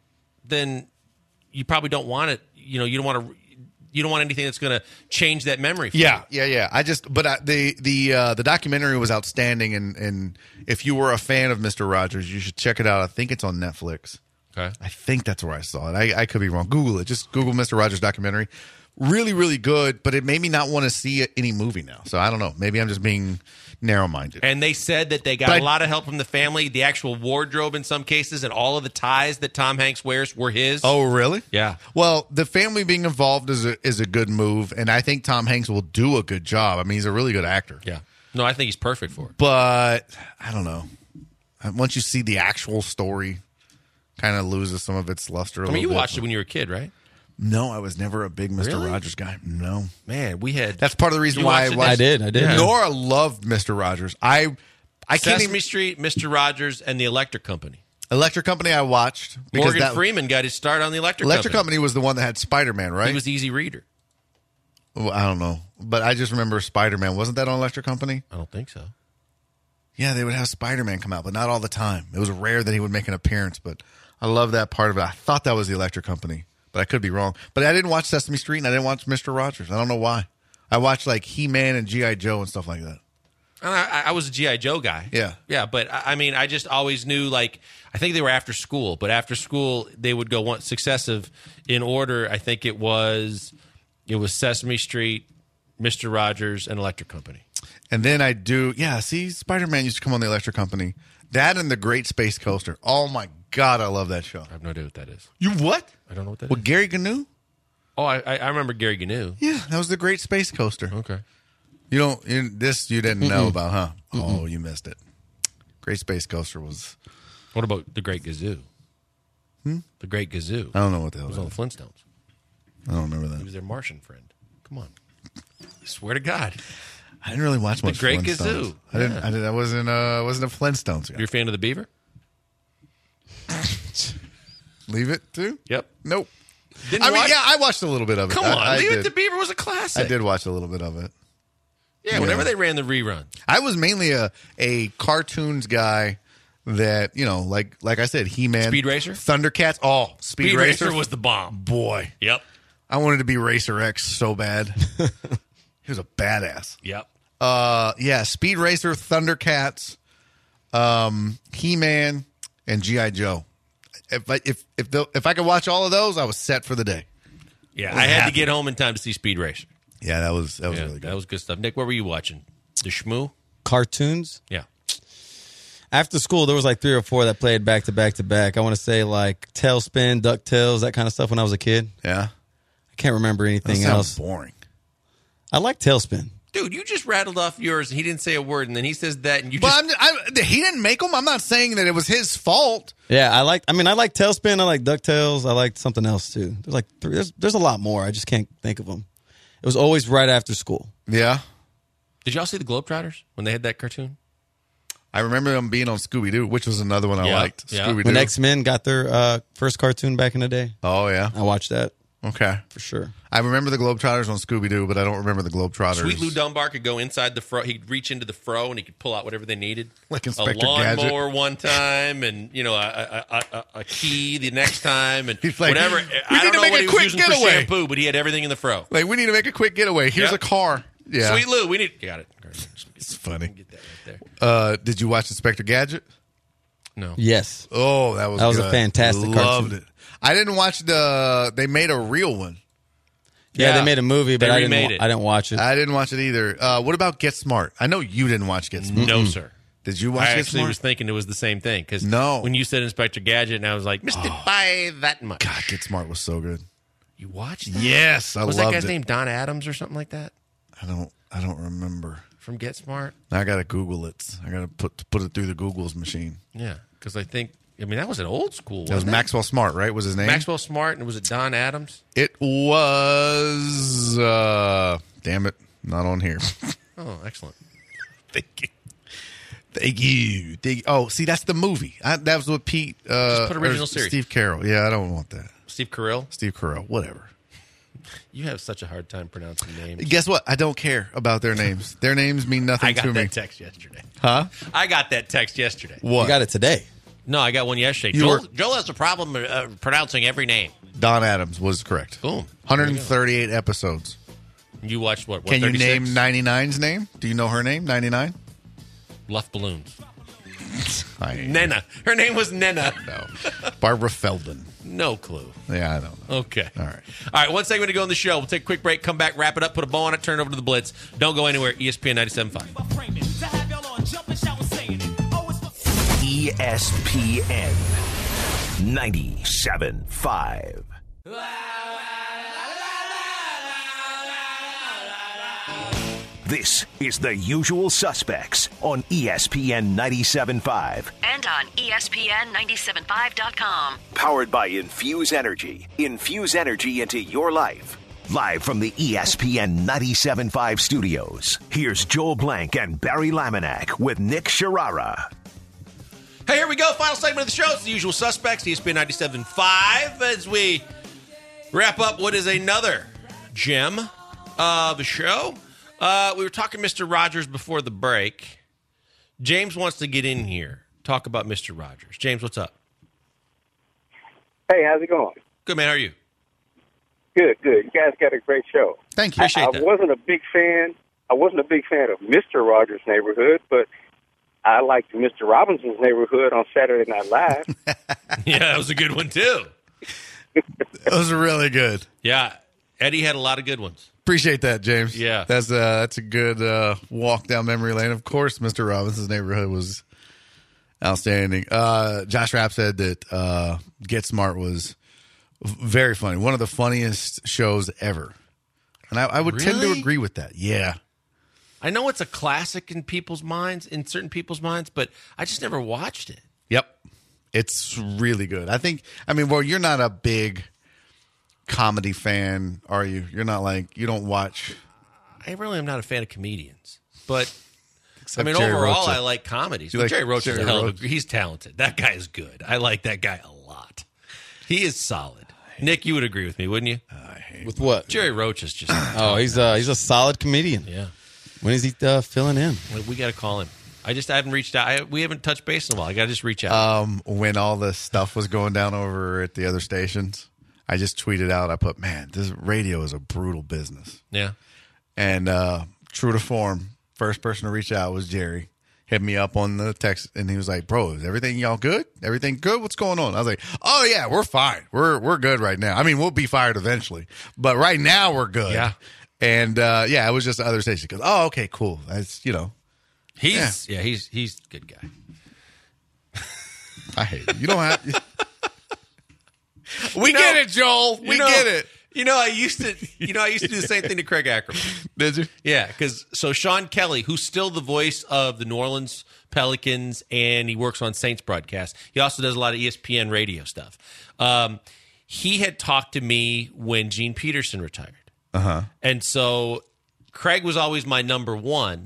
then you probably don't want it. You know, you don't want to. You don't want anything that's going to change that memory. For Yeah, you. yeah, yeah. I just, but I, the the uh, the documentary was outstanding, and and if you were a fan of Mister Rogers, you should check it out. I think it's on Netflix. Okay. I think that's where I saw it. I, I could be wrong. Google it. Just Google Mister Rogers documentary. Really, really good, but it made me not want to see any movie now. So I don't know. Maybe I'm just being narrow-minded. And they said that they got But a I- lot of help from the family. The actual wardrobe in some cases, and all of the ties that Tom Hanks wears were his. Oh, really? Yeah. Well, the family being involved is a, is a good move, and I think Tom Hanks will do a good job. I mean, he's a really good actor. Yeah. No, I think he's perfect for it. But I don't know. Once you see the actual story, kind of loses some of its luster. A I mean, little you bit. watched it when you were a kid, right? No, I was never a big Mister Really? Rogers guy. No, Man, we had. that's part of the reason You why I watched it watched. I did. I did. Yeah. Nora loved Mister Rogers. I I can't Sesame even. Street, Mister Rogers, and the Electric Company. Electric Company I watched because Morgan that Freeman got his start on the Electric, Electric Company. Company was the one that had Spider Man, right? He was Easy Reader. Well, I don't know, but I just remember Spider Man. Wasn't that on Electric Company? I don't think so. Yeah, they would have Spider Man come out, but not all the time. It was rare that he would make an appearance, but I love that part of it. I thought that was the Electric Company, but I could be wrong. But I didn't watch Sesame Street and I didn't watch Mister Rogers. I don't know why. I watched like He Man and G I Joe and stuff like that. And I, I was a G I. Joe guy. Yeah. Yeah, but I I mean, I just always knew, like, I think they were after school, but after school, they would go one successive in order. I think it was it was Sesame Street, Mister Rogers, and Electric Company. And then I do, yeah, see, Spider Man used to come on the Electric Company. That and the Great Space Coaster. Oh my God, I love that show. I have no idea what that is. You what? I don't know what that is. With Gary Gnu? Oh, I, I I remember Gary Gnu. Yeah, that was the Great Space Coaster. Okay. You don't, you, this you didn't know about, huh? Oh, you missed it. Great Space Coaster was, What about the Great Gazoo? Hmm? The Great Gazoo. I don't know what the hell It was that on the is. Flintstones. I don't remember He that. was their Martian friend. Come on. I swear to God. I didn't really watch much Great Flintstones. Gazoo. I didn't, Yeah. I didn't, I wasn't, uh, I wasn't a Flintstones guy. You're a fan of the Beaver? Leave it too? Yep. Nope. Didn't I you mean, watch- yeah, I watched a little bit of it. Come I- on. I Leave did. It to Beaver was a classic. I did watch a little bit of it. Yeah, whenever they ran the rerun. I was mainly a, a cartoons guy that, you know, like like I said, He-Man. Speed Racer? Thundercats. Oh, Speed, Speed Racer. Racer was the bomb. Boy. Yep. I wanted to be Racer X so bad. He was a badass. Yep. Uh, yeah, Speed Racer, Thundercats, um, He-Man, and G I. Joe. If I, if if the, if I could watch all of those, I was set for the day. Yeah, I was I had happy. to get home in time to see Speed Racer. Yeah, that was that was Yeah, really good. that was good stuff. Nick, what were you watching? The Shmoo? Cartoons. Yeah. After school, there was like three or four that played back to back to back. I want to say like Tailspin, DuckTales, that kind of stuff when I was a kid. Yeah, I can't remember that anything sounds else. boring. I like Tailspin. Dude, you just rattled off yours and he didn't say a word, and then he says that, and you But just. I'm, I, he didn't make them. I'm not saying that it was his fault. Yeah, I like. I mean, I like Tailspin. I like DuckTales. I like something else too. There's like three, there's there's a lot more. I just can't think of them. It was always right after school. Yeah. Did y'all see the Globetrotters when they had that cartoon? I remember them being on Scooby Doo, which was another one I Yeah, liked. yeah. Scooby Doo. When X-Men got their uh, first cartoon back in the day, Oh yeah. I watched that Okay. for sure. I remember the Globetrotters on Scooby Doo, but I don't remember the Globetrotters. Sweet Lou Dunbar could go inside the fro. He'd reach into the fro and he could pull out whatever they needed. Like a Inspector lawnmower Gadget. one time, and you know, a, a, a, a- a key the next time, and He's like, whatever. "We I need don't to know make what a he was quick using for getaway." shampoo, but he had everything in the fro. Like, we need to make a quick getaway. Here's Yep. a car. Yeah. Sweet Lou, we need. You got it. It's funny. Get that right there. Uh, did you watch Inspector Gadget? No. Yes. Oh, that was That was a good. fantastic Loved cartoon. it. I didn't watch the. They made a real one. Yeah, Yeah. they made a movie, but They I didn't. remade wa- it. I didn't watch it. I didn't watch it either. Uh, what about Get Smart? I know you didn't watch Get Smart. No, sir. Did you watch I Get actually Smart? was thinking it was the same thing because No. when you said Inspector Gadget, and I was like, missed it by that much. God, Get Smart was so good. You watched that? Yes, I Was that loved guy's it. name Don Adams or something like that I don't. I don't remember. from Get Smart? I gotta Google it. I gotta put put it through the Google's machine. Yeah, because I think I mean that was an old school. That was Wasn't it? Maxwell Smart, right? Was his name? Maxwell Smart, and was it Don Adams? It was. Uh, damn it, not on here. Oh, excellent. Thank you. Thank you. Thank Oh, see, that's the movie. I, that was what Pete. Uh, Just put original or series. Steve Carroll. Yeah, I don't want that. Steve Carell. Steve Carell. Whatever. You have such a hard time pronouncing names. Guess what? I don't care about their names. Their names mean nothing I got to that me. text yesterday. Huh? I got that text yesterday. What? You got it today. No, I got one yesterday. You Joel, were- Joel has a problem uh, pronouncing every name. Don Adams was correct. Boom. one hundred thirty-eight episodes. You watched what? what Can you thirty-six? name ninety-nine's name? Do you know her name? ninety-nine? Luff Balloons. I Nena. Her name was Nena. No. Barbara Feldon. No clue. Yeah, I don't know. Okay. All right. All right, one segment to go on the show. We'll take a quick break, come back, wrap it up, put a bow on it, turn it over to the Blitz. Don't go anywhere. E S P N ninety-seven point five. E S P N ninety-seven point five. This is The Usual Suspects on E S P N ninety-seven point five. And on E S P N ninety-seven five dot com. Powered by Infuse Energy. Infuse energy into your life. Live from the E S P N ninety-seven point five studios, here's Joel Blank and Barry Laminack with Nick Sharara. Hey, here we go. Final segment of the show. It's The Usual Suspects, E S P N ninety-seven point five, as we wrap up what is another gem of a show. Uh, we were talking to Mister Rogers before the break. James wants to get in here, talk about Mister Rogers. James, what's up? Hey, how's it going? Good, man. How are you? Good, good. You guys got a great show. Thank you. Appreciate I, I that. wasn't a big fan. I wasn't a big fan of Mister Rogers' Neighborhood, but I liked Mister Robinson's Neighborhood on Saturday Night Live. Yeah, that was a good one, too. That was really good. Yeah, Eddie had a lot of good ones. Appreciate that, James. Yeah. That's uh that's a good uh, walk down memory lane. Of course, Mister Robinson's Neighborhood was outstanding. Uh, Josh Rapp said that uh, Get Smart was very funny. One of the funniest shows ever. And I, I would tend to Really? agree with that. Yeah. I know it's a classic in people's minds, in certain people's minds, but I just never watched it. Yep. It's really good. I think, I mean, well, you're not a big comedy fan, are you? You're not like, you don't watch. I really am not a fan of comedians, but I Except mean, Jerry overall, Rocha. I like comedies. You But like Jerry Roach is Jerry a hell of Roach? a, he's talented. That guy is good. I like that guy a lot. He is solid. Nick, you would agree with me, wouldn't you? With what? Jerry Roach is just Oh, he's uh, he's a solid comedian. yeah. When is he uh, filling in? We got to call him. I just I haven't reached out. I, we haven't touched base in a while. I got to just reach out. Um, when all the stuff was going down over at the other stations, I just tweeted out, I put, man, this radio is a brutal business. yeah. And uh, true to form, first person to reach out was Jerry. Hit me up on the text, and he was like, bro, is everything y'all good? Everything good? What's going on? I was like, oh, yeah, we're fine. We're we're good right now. I mean, we'll be fired eventually, but right now we're good. Yeah. And, uh, yeah, it was just the other station. Because, oh, okay, cool. That's, you know, He's yeah. he's he's a good guy. I hate it. You don't have We You know- get it, Joel. We You know- get it. You know, I used to you know, I used to do the same thing to Craig Ackerman. Did you? Yeah, because so Sean Kelly, who's still the voice of the New Orleans Pelicans, and he works on Saints broadcast. He also does a lot of E S P N radio stuff. Um, he had talked to me when Gene Peterson retired, Uh-huh. and so Craig was always my number one.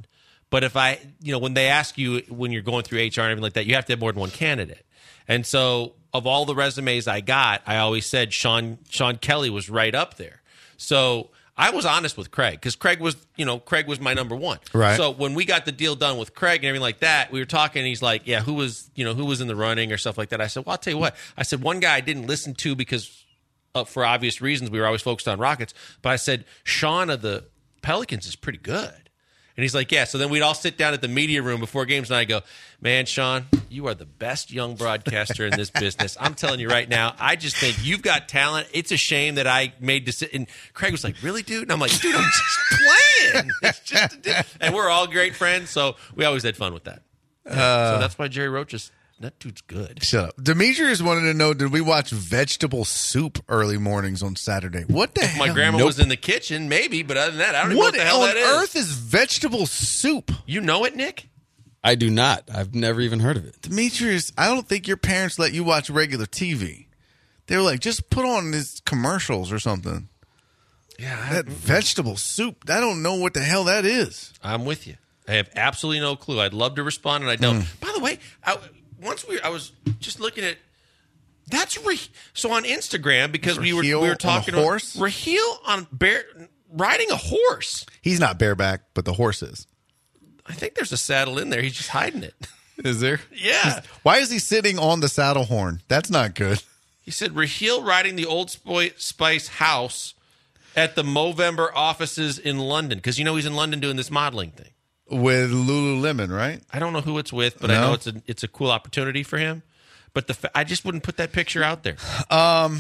But if I, you know, when they ask you when you're going through H R and everything like that, you have to have more than one candidate. And so of all the resumes I got, I always said Sean Sean Kelly was right up there. So I was honest with Craig because Craig was, you know, Craig was my number one. Right. So when we got the deal done with Craig and everything like that, we were talking and he's like, yeah, who was, you know, who was in the running or stuff like that. I said, well, I'll tell you what. I said, one guy I didn't listen to because uh, for obvious reasons, we were always focused on Rockets. But I said, Sean of the Pelicans is pretty good. And he's like, yeah. So then we'd all sit down at the media room before games, and I go, man, Sean, you are the best young broadcaster in this business. I'm telling you right now, I just think you've got talent. It's a shame that I made decision. And Craig was like, really, dude? And I'm like, dude, I'm just playing. It's just a di-. And we're all great friends, so we always had fun with that. Yeah. Uh, so that's why Jerry Roach is, that dude's good. Shut up. Demetrius wanted to know, did we watch vegetable soup early mornings on Saturday? What the if hell? My grandma nope. was in the kitchen, maybe, but other than that, I don't even what know what the hell on that is. earth is vegetable soup? You know it, Nick? I do not. I've never even heard of it. Demetrius, I don't think your parents let you watch regular T V. They were like, just put on these commercials or something. Yeah. That I, vegetable soup, I don't know what the hell that is. I'm with you. I have absolutely no clue. I'd love to respond, and I don't. Mm. By the way, I, once we, I was just looking at that's Ra- so on Instagram because we were we were talking on a horse. About Raheel on bear riding a horse. He's not bareback, but the horse is. I think there's a saddle in there. He's just hiding it. Is there? Yeah. He's, why is he sitting on the saddle horn? That's not good. He said Raheel riding the Old Spice house at the Movember offices in London because you know he's in London doing this modeling thing. With Lululemon, right? I don't know who it's with, but no? I know it's a it's a cool opportunity for him. But the fa- I just wouldn't put that picture out there. Um,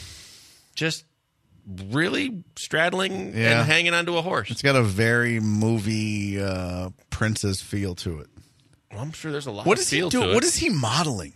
just really straddling yeah. and hanging onto a horse. It's got a very movie uh, princess feel to it. Well, I'm sure there's a lot what of is feel he doing? to it. What is he modeling?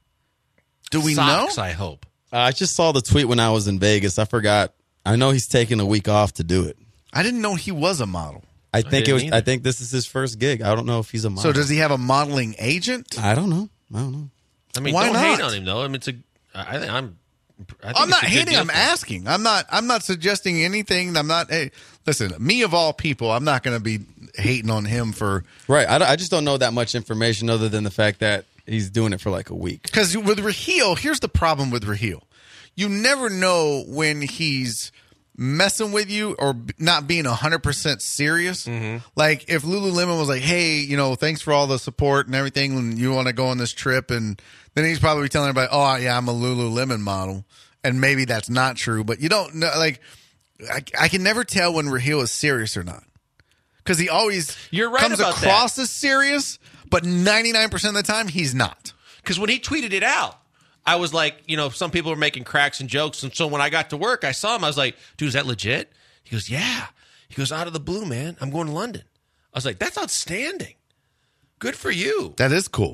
Do we Socks, know? I hope. Uh, I just saw the tweet when I was in Vegas. I forgot. I know he's taking a week off to do it. I didn't know he was a model. I think I it was. either. I think this is his first gig. I don't know if he's a model. So does he have a modeling agent? I don't know. I don't know. I mean, Why don't not? hate on him though. I mean, it's a. I think I'm. I think I'm it's not a good hating. deal I'm for him. asking. I'm not. I'm not suggesting anything. I'm not. Hey, listen, me of all people, I'm not going to be hating on him for Right. I, don't- I just don't know that much information other than the fact that he's doing it for like a week. because with Raheel, here's the problem with Raheel. You never know when he's messing with you or b- not being one hundred percent serious. Like if Lululemon was like, hey, you know, thanks for all the support and everything, and you want to go on this trip, and then he's probably telling everybody, oh, yeah, I'm a Lululemon model. And maybe that's not true, but you don't know. Like, I, I can never tell when Raheel is serious or not. Because he always You're right comes about across as serious, but ninety-nine percent of the time, he's not. Because when he tweeted it out, I was like, you know, some people were making cracks and jokes. And so when I got to work, I saw him. I was like, dude, is that legit? He goes, yeah. He goes, out of the blue, man. I'm going to London. I was like, that's outstanding. Good for you. That is cool.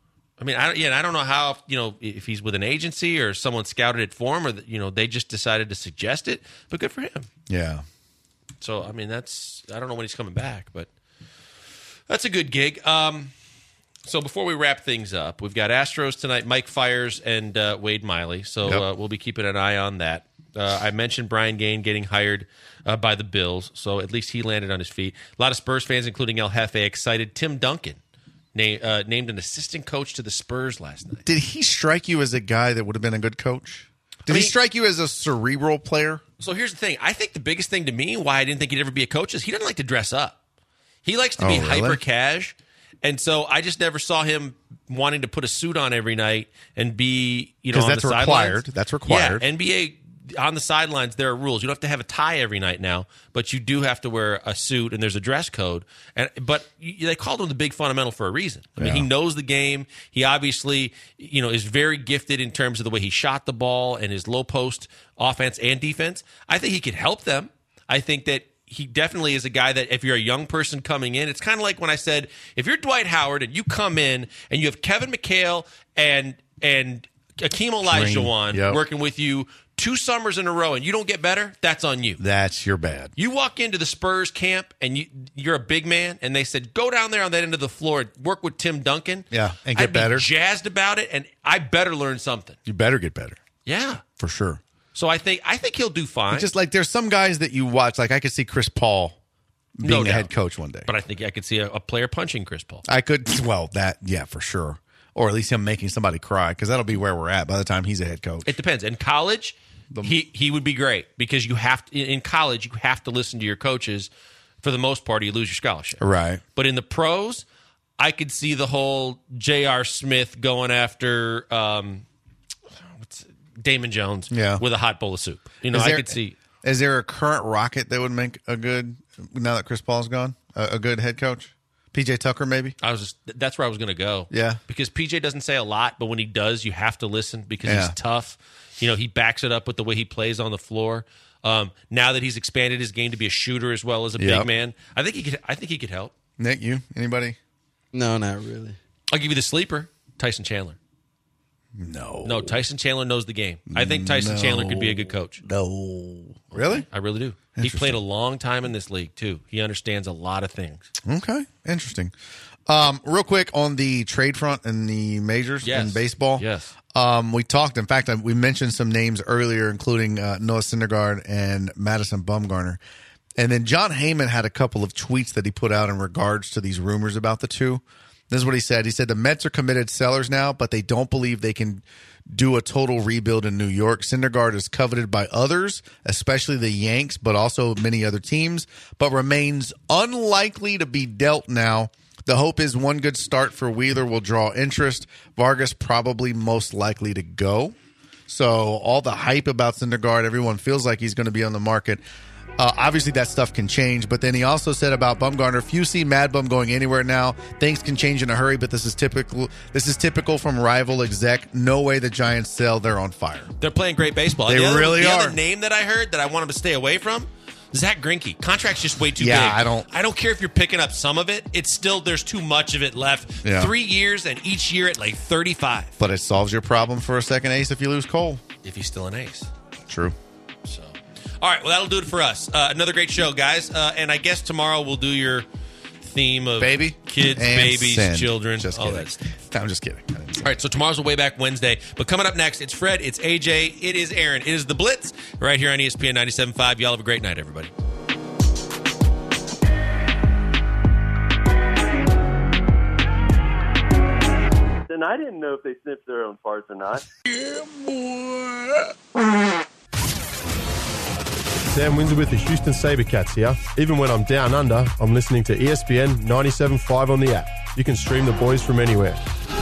I mean, I, yeah, I don't know how, you know, if he's with an agency or someone scouted it for him or, you know, they just decided to suggest it. But good for him. Yeah. So, I mean, that's, I don't know when he's coming back, but that's a good gig. Um, so before we wrap things up, we've got Astros tonight, Mike Fiers and uh, Wade Miley. So Yep. uh, we'll be keeping an eye on that. Uh, I mentioned Brian Gain getting hired uh, by the Bills, so at least he landed on his feet. A lot of Spurs fans, including El Jefe, excited. Tim Duncan na- uh, named an assistant coach to the Spurs last night. Did he strike you as a guy that would have been a good coach? Did I mean- he strike you as a cerebral player? So here's the thing. I think the biggest thing to me, why I didn't think he'd ever be a coach, is he doesn't like to dress up. He likes to be Oh, really? hyper cash. And so I just never saw him wanting to put a suit on every night and be, you know, 'Cause on that's the required. sidelines. That's required. Yeah, N B A on the sidelines, there are rules. You don't have to have a tie every night now, but you do have to wear a suit, and there's a dress code. And but you, they called him the big fundamental for a reason. I mean, Yeah. he knows the game. He obviously, you know, is very gifted in terms of the way he shot the ball and his low post offense and defense. I think he could help them. I think that he definitely is a guy that if you're a young person coming in, it's kind of like when I said, if you're Dwight Howard and you come in and you have Kevin McHale and and Akeem Olajuwon Yep. working with you two summers in a row and you don't get better, that's on you. That's your bad. You walk into the Spurs camp and you, you're a big man, and they said, go down there on that end of the floor and work with Tim Duncan. Yeah, and get I'd be better. jazzed about it, and I better learn something. You better get better. Yeah. For sure. So I think I think he'll do fine. Just like there's some guys that you watch, like I could see Chris Paul being No a head doubt. coach one day. But I think I could see a, a player punching Chris Paul. I could, well, that, yeah, for sure. Or at least him making somebody cry, because that'll be where we're at by the time he's a head coach. It depends. In college, he, he would be great because you have to, in college, you have to listen to your coaches. For the most part, or you lose your scholarship. Right. But in the pros, I could see the whole J R. Smith going after um, what's it, Damon Jones yeah. with a hot bowl of soup. You know, there, I could see. Is there a current Rocket that would make a good, now that Chris Paul's gone, a, a good head coach? P J Tucker, maybe? I was just, that's where I was going to go. Yeah. Because P J doesn't say a lot, but when he does, you have to listen because yeah. he's tough. You know, he backs it up with the way he plays on the floor. Um, now that he's expanded his game to be a shooter as well as a yep. big man, I think he could. I think he could help. Nick, you anybody? No, not really. I'll give you the sleeper, Tyson Chandler. No, no, Tyson Chandler knows the game. I think Tyson no. Chandler could be a good coach. No, really? I really do. He played a long time in this league too. He understands a lot of things. Okay, interesting. Um, real quick on the trade front and the majors yes. in baseball. Yes. Um, we talked. In fact, we mentioned some names earlier, including uh, Noah Syndergaard and Madison Bumgarner. And then John Heyman had a couple of tweets that he put out in regards to these rumors about the two. This is what he said. He said the Mets are committed sellers now, but they don't believe they can do a total rebuild in New York. Syndergaard is coveted by others, especially the Yanks, but also many other teams, but remains unlikely to be dealt now. The hope is one good start for Wheeler will draw interest. Vargas probably most likely to go. So all the hype about Syndergaard, everyone feels like he's going to be on the market. Uh, obviously, that stuff can change. But then he also said about Bumgarner, if you see Mad Bum going anywhere now, things can change in a hurry. But this is typical. This is typical from rival exec. No way the Giants sell. They're on fire. They're playing great baseball. They the other, really the are. The other name that I heard that I want him to stay away from, Zach Greinke. Contract's just way too yeah, big. Yeah, I don't. I don't care if you're picking up some of it. It's still there's too much of it left. Yeah. Three years and each year at like thirty-five. But it solves your problem for a second ace if you lose Cole. If he's still an ace. True. So, all right. Well, that'll do it for us. Uh, another great show, guys. Uh, and I guess tomorrow we'll do your theme of baby, kids, and baby, sin. children, just all kidding. that stuff. I'm just kidding. All right, so tomorrow's a Way Back Wednesday. But coming up next, it's Fred, it's A J, it is Aaron, it is The Blitz right here on E S P N ninety-seven point five. Y'all have a great night, everybody. And I didn't know if they sniffed their own farts or not. Yeah, boy. Sam Windsor with the Houston Sabercats here. Even when I'm down under, I'm listening to E S P N ninety-seven point five on the app. You can stream the boys from anywhere.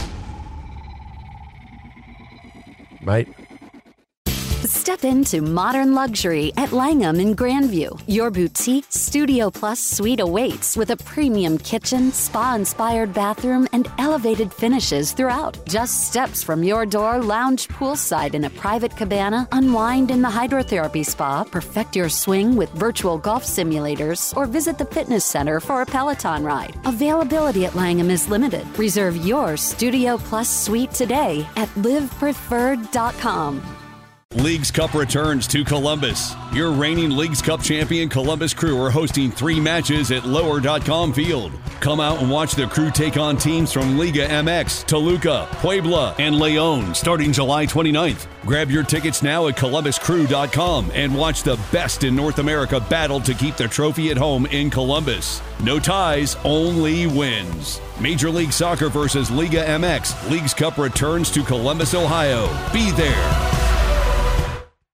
Mate. Step into modern luxury at Langham in Grandview. Your boutique Studio Plus suite awaits with a premium kitchen, spa-inspired bathroom, and elevated finishes throughout. Just steps from your door, lounge poolside in a private cabana, unwind in the hydrotherapy spa, perfect your swing with virtual golf simulators, or visit the fitness center for a Peloton ride. Availability at Langham is limited. Reserve your Studio Plus suite today at live preferred dot com. Leagues Cup returns to Columbus. Your reigning Leagues Cup champion Columbus Crew are hosting three matches at lower dot com Field. Come out and watch the Crew take on teams from Liga M X, Toluca, Puebla, and Leon starting July twenty-ninth. Grab your tickets now at columbus crew dot com and watch the best in North America battle to keep the trophy at home in Columbus. No ties, only wins. Major League Soccer versus Liga M X. Leagues Cup returns to Columbus, Ohio. Be there.